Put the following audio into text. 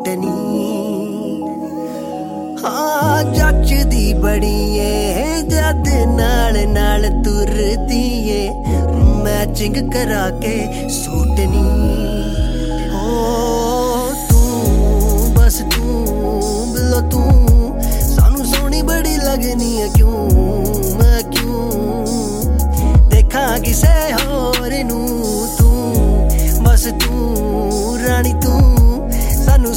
ਨੀ। हाँ जचदी बड़ी ए जद नाल नाल तुरदी ए मैचिंग करा के सूट नी। हो तू बस तू बिलो तू सानू सोहनी बड़ी लगनी है क्यों मैं क्यों देखा किसे